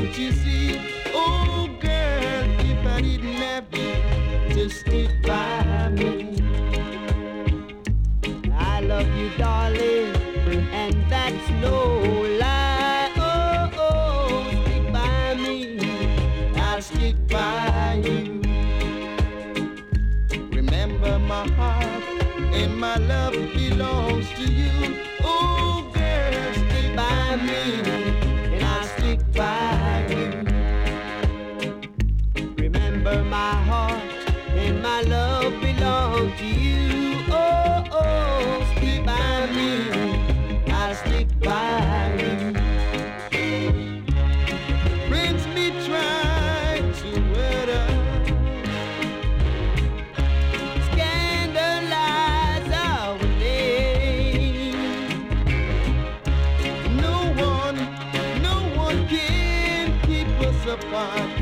Can't you see? Oh girl, if I didn't have you to stick by me. I love you, darling, and that's no lie. Oh, oh, stick by me, I'll stick by you. Remember my heart and my love belongs to you. Oh girl, stick by me and I'll stick by you. Remember my heart and my love belong to you. Oh, oh, stick by me, I'll stick by you. Friends me try to weather, scandalize our name. No one can keep us apart.